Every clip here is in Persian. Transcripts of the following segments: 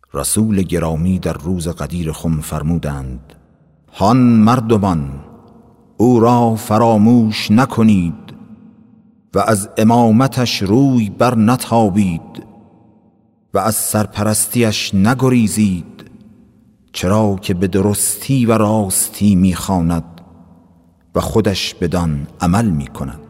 رسول گرامی در روز غدیر خم فرمودند: هان مردمان، او را فراموش نکنید و از امامتش روی بر نتابید و از سرپرستیش نگریزید، چرا که به درستی و راستی میخواند و خودش بدان عمل میکند.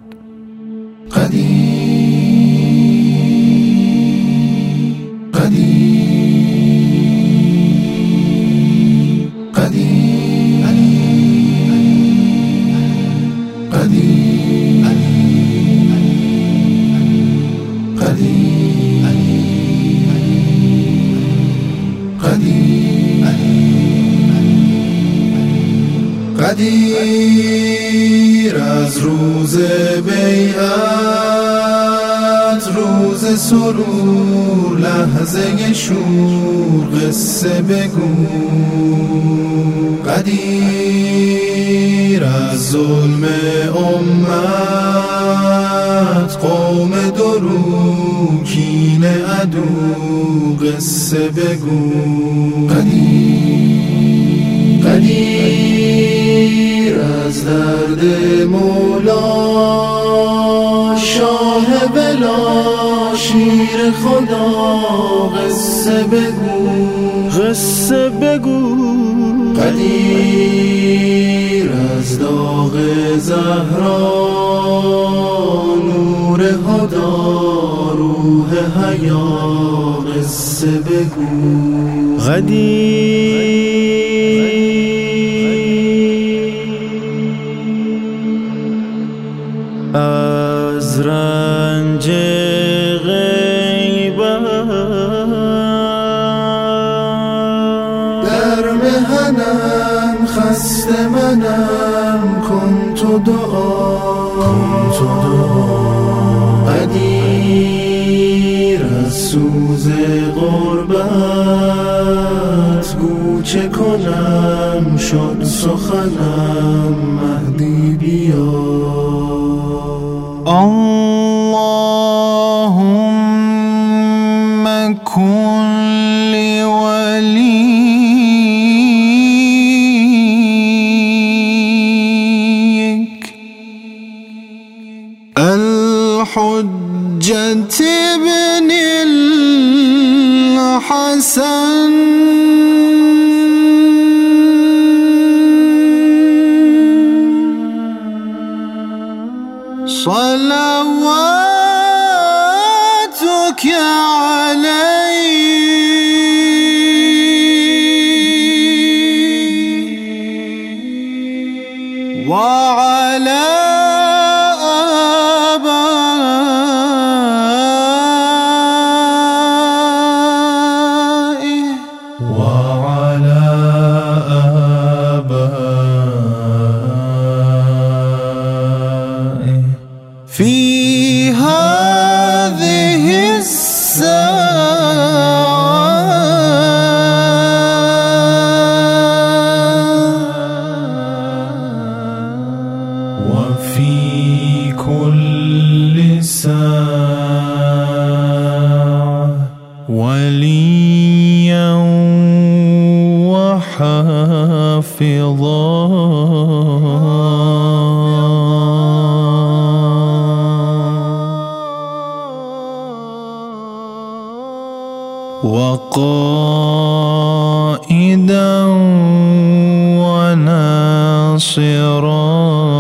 قدیر از روز بیعت، روز سرور، لحظه شور، قصه بگو. قدیر از ظلم امت، قوم درو، کین عدو، قصه بگو. قدیر از درد مولا، شاه بلا، شیر خدا، قصه بگو. قصه بگو. قدیر از داغ زهرا، نور هدا، روح حیا، قصه بگو. از رنج غیبت در مهنم، خسته منم، کن تو دعا. قدیر از سوز غربت، گو چه کنم، شد سخنم، مهدی بیا. اللهم كن لوليك الحجة ابن الحسن صلواتك عليه وعلى آبائه في هذه الساعة وفي كل ساعة وليا وحافظا وقائدا وناصرا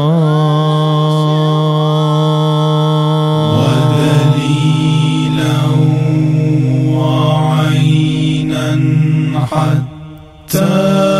ودليلا وعينا حتى